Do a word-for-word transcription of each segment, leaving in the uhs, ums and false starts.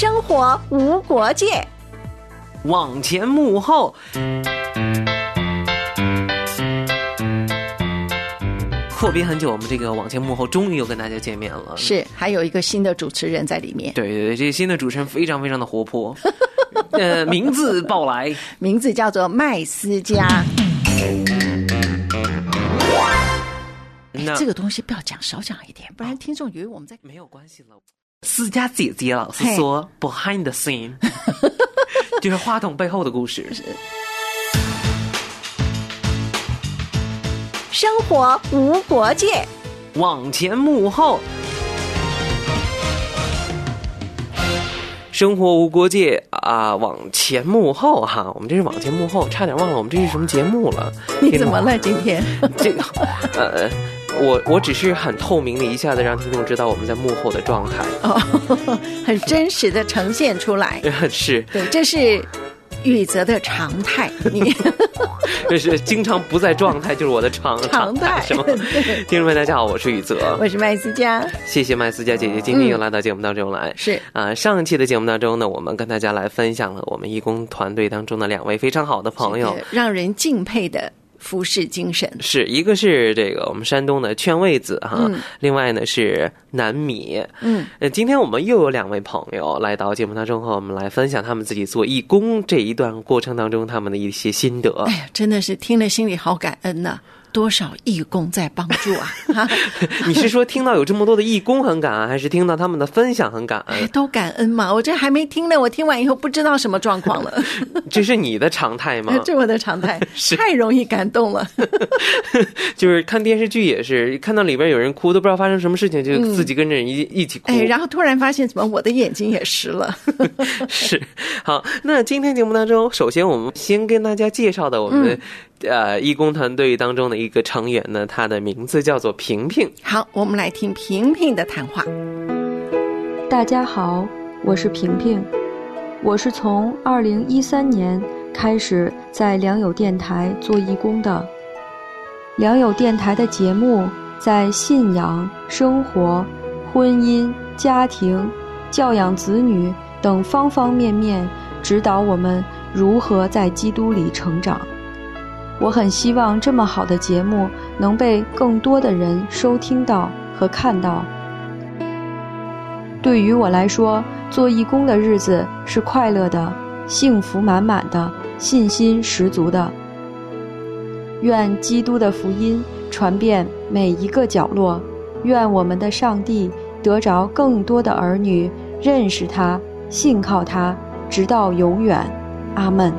生活无国界， 往前幕后。阔别很久，我们这个往前幕后终于又跟大家见面了。 是，还有一个新的主持人在里面。 对对对，这个新的主持人非常非常的活泼。呃，名字报来， 名字叫做麦斯嘉。哎，这个东西不要讲，少讲一点，不然听众以为我们在。 没有关系了。思嘉姐姐老师说 ，behind the scene， 就是话筒背后的故事。 生活无国界， 往前幕后。生活无国界啊，往前幕后哈，我们这是往前幕后，差点忘了我们这是什么节目了。 你怎么了今天？ 这个呃，我我只是很透明的一下子让听众知道我们在幕后的状态， 哦，很真实的呈现出来。 是， 对，这是宇泽的常态。你这是经常不在状态，就是我的常常态。 什么？听众们，大家好，我是宇泽， 我是麦斯嘉。 谢谢麦斯嘉姐姐，今天又来到节目当中来。 嗯、是啊、呃，上一期的节目当中呢，我们跟大家来分享了我们义工团队当中的两位非常好的朋友， 让人敬佩的服侍精神。 是一个是这个我们山东的劝慰子哈、嗯，另外呢是南米。 嗯， 呃，今天我们又有两位朋友来到节目当中和我们来分享他们自己做义工这一段过程当中他们的一些心得。 哎呀，真的是听了心里好感恩呐、啊。多少义工在帮助啊！ 你是说听到有这么多的义工很感恩，还是听到他们的分享很感恩？ 哎，都感恩嘛！我这还没听呢，我听完以后不知道什么状况了。 这是你的常态吗？ 这是我的常态，太容易感动了。 就是看电视剧也是，看到里边有人哭，都不知道发生什么事情，就自己跟着人一、嗯、一起哭。 哎，然后突然发现，怎么我的眼睛也湿了？ 是。好，那今天节目当中，首先我们先跟大家介绍的我们的、嗯、呃义工团队当中的一个成员呢，他的名字叫做萍萍。 好，我们来听萍萍的谈话。 大家好，我是萍萍，我是从二零一三年开始在良友电台做义工的。良友电台的节目在信仰、生活、婚姻、家庭、教养子女等方方面面指导我们如何在基督里成长。我很希望这么好的节目能被更多的人收听到和看到。对于我来说，做义工的日子是快乐的、幸福满满的、信心十足的。愿基督的福音传遍每一个角落，愿我们的上帝得着更多的儿女认识他、信靠他，直到永远。阿们。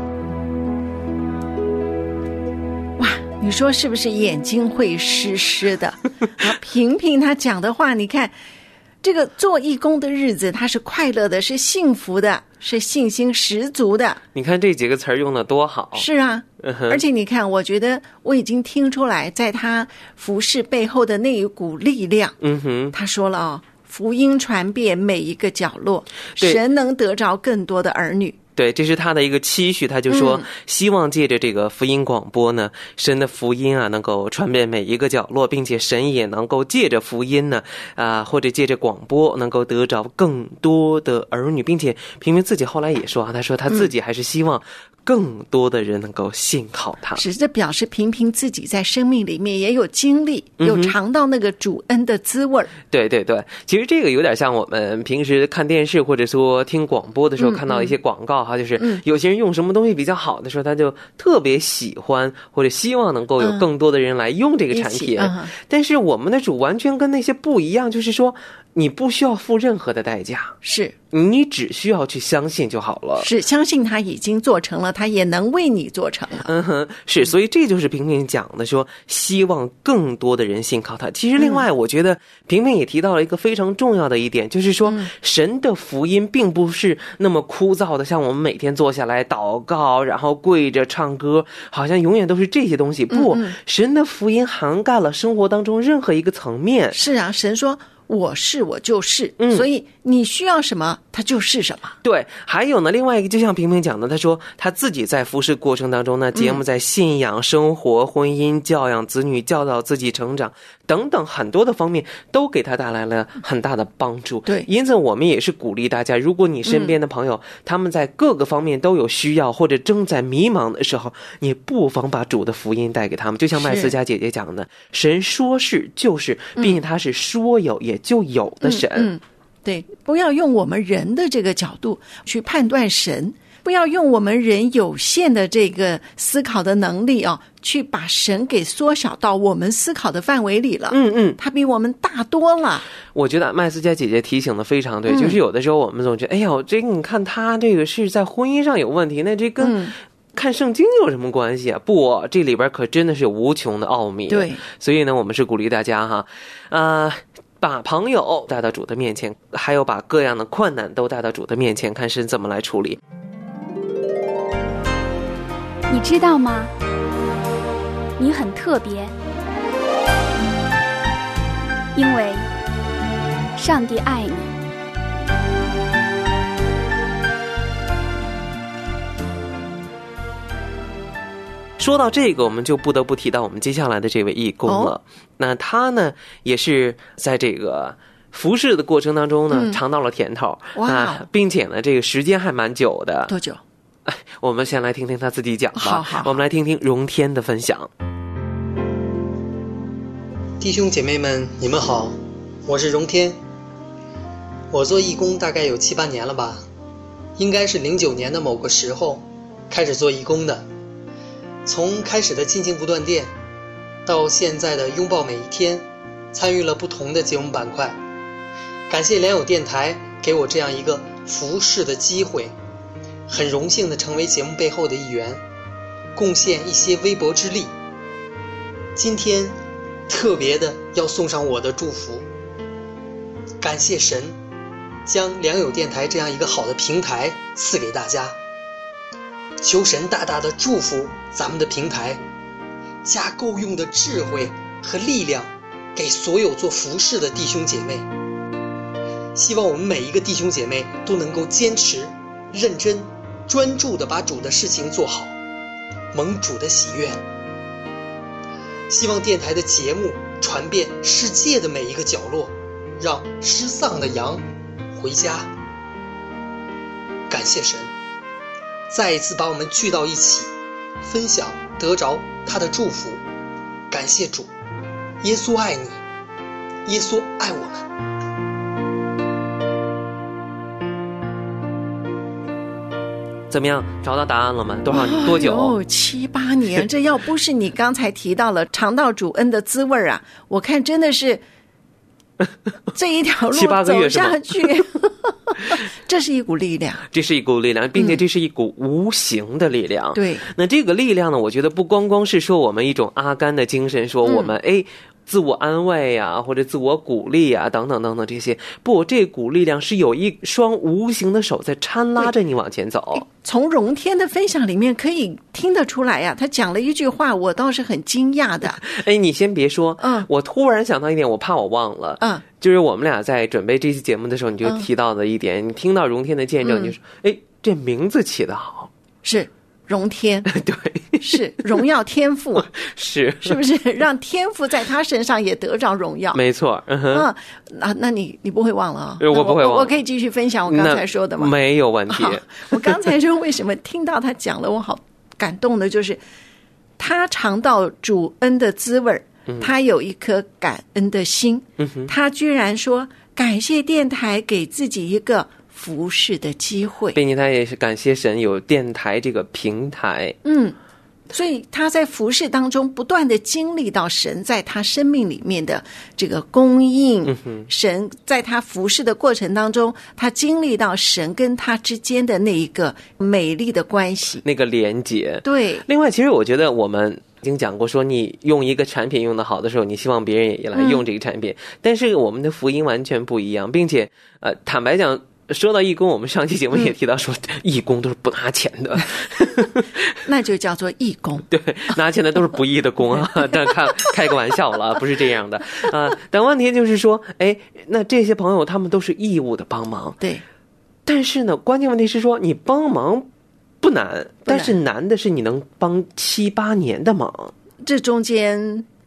你说是不是眼睛会湿湿的？萍萍她讲的话，你看这个做义工的日子，她是快乐的，是幸福的，是信心十足的。 你看这几个词儿用的多好。 是啊、嗯、而且你看，我觉得我已经听出来在她服侍背后的那一股力量。 嗯哼， 她说了哦，福音传遍每一个角落，神能得着更多的儿女。 对，这是他的一个期许，他就说、嗯、希望借着这个福音广播呢，神的福音啊能够传遍每一个角落，并且神也能够借着福音呢啊、呃、或者借着广播能够得着更多的儿女，并且萍萍自己后来也说啊，他说他自己还是希望更多的人能够信靠他。 是，这表示萍萍自己在生命里面也有经历，有尝到那个主恩的滋味、嗯、 对对对，其实这个有点像我们平时看电视或者说听广播的时候看到一些广告、嗯哈，就是有些人用什么东西比较好的时候，他就特别喜欢或者希望能够有更多的人来用这个产品、嗯、但是我们的主完全跟那些不一样，就是说你不需要付任何的代价， 是你只需要去相信就好了， 是相信他已经做成了，他也能为你做成了。 嗯哼，是，所以这就是萍萍讲的，说希望更多的人信靠他。其实另外我觉得萍萍也提到了一个非常重要的一点，就是说神的福音并不是那么枯燥的，像我们每天坐下来祷告然后跪着唱歌，好像永远都是这些东西。不，神的福音涵盖了生活当中任何一个层面。 是啊，神说我是我就是、嗯、所以你需要什么它就是什么。 对，还有呢，另外一个就像萍萍讲的，他说他自己在服侍过程当中呢，节目在信仰、生活、婚姻、教养子女、教导自己成长等等很多的方面都给他带来了很大的帮助。 对， 因此我们也是鼓励大家，如果你身边的朋友、嗯、他们在各个方面都有需要或者正在迷茫的时候，你不妨把主的福音带给他们。就像麦斯佳姐姐讲的，神说是就是，并且他是说有也就有的神。 嗯嗯，对，不要用我们人的这个角度去判断神，不要用我们人有限的这个思考的能力啊，去把神给缩小到我们思考的范围里了。 嗯嗯， 他比我们大多了。 我觉得麦斯佳姐姐提醒的非常对、嗯、就是有的时候我们总觉得，哎呦，这个你看他这个是在婚姻上有问题，那这跟、嗯看圣经有什么关系啊？不，这里边可真的是有无穷的奥秘。 对， 所以呢，我们是鼓励大家哈，呃，把朋友带到主的面前，还有把各样的困难都带到主的面前，看神怎么来处理。 你知道吗？你很特别，因为上帝爱你。 说到这个，我们就不得不提到我们接下来的这位义工了、哦、那他呢也是在这个服侍的过程当中呢、嗯、尝到了甜头， 哇， 并且呢这个时间还蛮久的。 多久？ 我们先来听听他自己讲吧。 好好， 我们来听听荣天的分享。 弟兄姐妹们，你们好，我是荣天。我做义工大概有七八年了吧，应该是零九年的某个时候开始做义工的。从开始的亲情不断电，到现在的拥抱每一天，参与了不同的节目板块。感谢良友电台给我这样一个服侍的机会，很荣幸地成为节目背后的一员，贡献一些微薄之力。今天特别的要送上我的祝福，感谢神将良友电台这样一个好的平台赐给大家，求神大大的祝福咱们的平台，加够用的智慧和力量给所有做服侍的弟兄姐妹。希望我们每一个弟兄姐妹都能够坚持、认真、专注地把主的事情做好，蒙主的喜悦。希望电台的节目传遍世界的每一个角落，让失丧的羊回家。感谢神再一次把我们聚到一起，分享得着他的祝福。感谢主，耶稣爱你，耶稣爱我们。 怎么样，找到答案了吗？多少多久？ 哦，七八年。这要不是你刚才提到了尝到主恩的滋味啊，我看真的是这一条路走下去。这是一股力量， 这是一股力量，并且这是一股无形的力量。 嗯、对， 那这个力量呢，我觉得不光光是说我们一种阿甘的精神，说我们哎、嗯、自我安慰呀、啊，或者自我鼓励呀、啊，等等等等这些。不，这股力量是有一双无形的手在搀拉着你往前走。 从荣天的分享里面可以听得出来呀、啊，他讲了一句话，我倒是很惊讶的。 哎，你先别说， 嗯， 我突然想到一点，我怕我忘了， 嗯， 就是我们俩在准备这期节目的时候，你就提到的一点，嗯、你听到荣天的见证，就是哎、嗯，这名字起得好， 是荣天， 对， 是荣耀天赋， 是是不是让天赋在他身上也得着荣耀？ 没错，嗯哼， 啊，那那你你不会忘了啊？ 我不会忘了， 我可以继续分享我刚才说的吗？ 没有问题。 我刚才说为什么听到他讲了，我好感动的，就是他尝到主恩的滋味，他有一颗感恩的心， 嗯、 他居然说感谢电台给自己一个服侍的机会， 并且他也是感谢神有电台这个平台。 嗯，所以他在服侍当中不断的经历到神在他生命里面的这个供应， 嗯、 神在他服侍的过程当中，他经历到神跟他之间的那一个美丽的关系， 那个连结。 对， 另外其实我觉得我们已经讲过，说你用一个产品用得好的时候，你希望别人也来用这个产品，嗯、但是我们的福音完全不一样，并且呃，坦白讲，说到义工，我们上期节目也提到说，嗯、义工都是不拿钱的， 那就叫做义工。 对，拿钱的都是不义的工啊，但开开个玩笑了，不是这样的啊。但问题就是说，哎，那这些朋友他们都是义务的帮忙， 对。 但是呢，关键问题是说，你帮忙不难，但是难的是你能帮七八年的忙， 这中间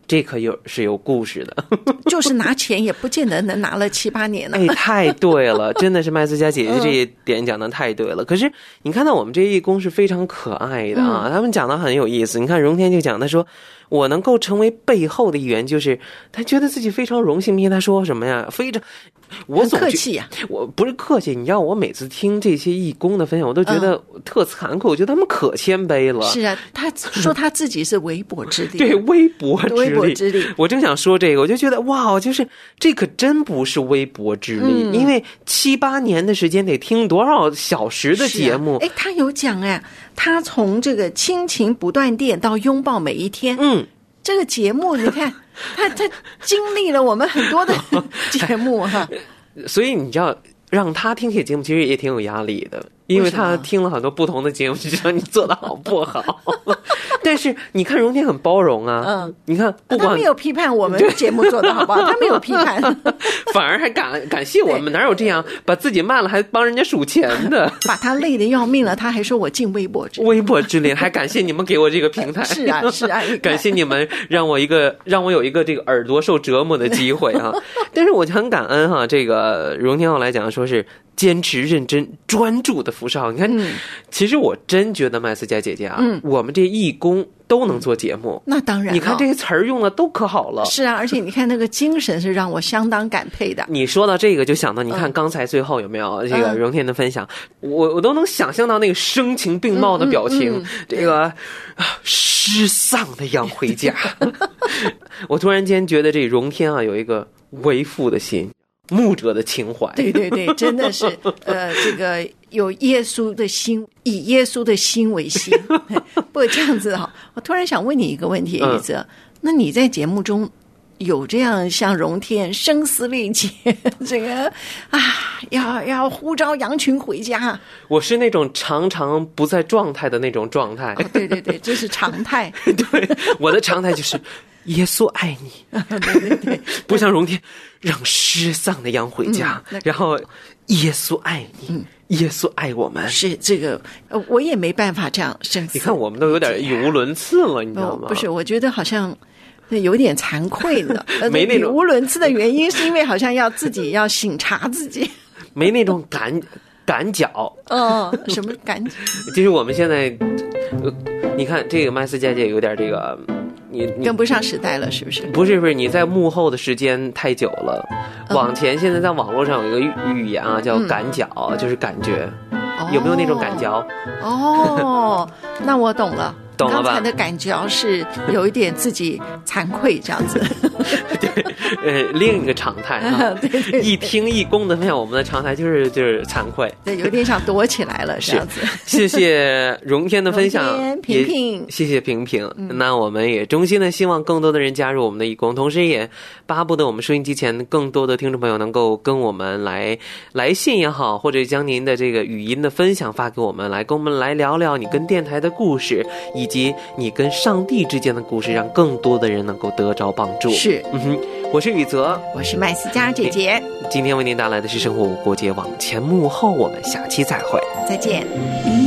这可有是有故事的， 就是拿钱也不见得能拿了七八年了。 哎，太对了，真的是麦斯佳姐姐这一点讲的太对了。嗯、可是你看到我们这义工是非常可爱的啊，嗯、他们讲的很有意思。你看荣天就讲，他说我能够成为背后的一员，就是他觉得自己非常荣幸，因为他说什么呀，非常。我总客气呀、 啊，我不是客气，你知道，我每次听这些义工的分享，我都觉得特惭愧，嗯、我觉得他们可谦卑了。 是啊，他说他自己是微薄之力， 对，微薄之力， 微薄之力。 我正想说这个，我就觉得哇，就是这可真不是微薄之力，嗯、因为七八年的时间得听多少小时的节目？ 哎、啊，他有讲哎，他从这个亲情不断电到拥抱每一天，嗯。这个节目你看他他经历了我们很多的节目哈， 所以你知道让他听这节目其实也挺有压力的，因为他听了很多不同的节目，就知道你做的好不好。但是你看荣天很包容啊，嗯，你看不管他没有批判我们节目做的好不好，他没有批判， 反而还感感谢我们，哪有这样把自己卖了还帮人家数钱的？ 把他累得要命了，他还说我尽微薄之力， 微薄之力，还感谢你们给我这个平台。 是啊是啊， 感谢你们让我一个让我有一个这个耳朵受折磨的机会啊！但是我很感恩哈，这个荣天要来讲说是。坚持认真专注的福少，你看、嗯、其实我真觉得麦斯佳姐姐啊、嗯、我们这义工都能做节目、嗯、 那当然、哦、 你看这些词儿用的都可好了。 是啊，而且你看那个精神是让我相当感佩的。 你说到这个就想到你看刚才最后有没有、嗯、这个荣天的分享、嗯、我我都能想象到那个声情并茂的表情、嗯嗯嗯、这个失丧的样回家我突然间觉得这荣天啊有一个为父的心，牧者的情怀。 对对对，真的是呃，这个有耶稣的心，以耶稣的心为心。不过这样子哈，我突然想问你一个问题，宇泽、嗯，那你在节目中有这样像荣天声嘶力竭，这个啊，要要呼召羊群回家？ 我是那种常常不在状态的那种状态。 哦、对对对，这是常态。 对，我的常态就是。耶稣爱你， 对对对， 不像荣天让失丧的羊回家，嗯、然后耶稣爱你、嗯，耶稣爱我们， 是这个，我也没办法这样声嘶。 你看，我们都有点语无伦次了，你知道吗？ 不是，我觉得好像有点惭愧了。没那种语无伦次的原因，是因为好像要自己要省察自己， 没那种感感脚。 哦，什么感脚？ 就是我们现在，呃、你看这个麦斯佳姐有点这个。你, 你跟不上时代了，是不是？ 不是不是，你在幕后的时间太久了。嗯、往前，现在在网络上有一个语言啊，叫感脚，嗯、就是感觉、哦，有没有那种感脚？ 哦，那我懂了。 懂了吧？ 刚才的感觉是有一点自己惭愧这样子。 对，呃，另一个常态啊，对对对，一听一公的分享，我们的常态就是就是惭愧， 对，有点想躲起来了这样子。 谢谢荣天的分享， 平平， 谢谢平平、嗯。那我们也衷心的希望更多的人加入我们的义工，同时也巴不得我们收音机前更多的听众朋友能够跟我们来来信也好，或者将您的这个语音的分享发给我们，来跟我们来聊聊你跟电台的故事。以及你跟上帝之间的故事，让更多的人能够得着帮助。 是， 嗯哼，我是宇泽， 我是麦斯佳姐姐。 今天为您带来的是生活无国界，往前幕后，我们下期再会， 再见。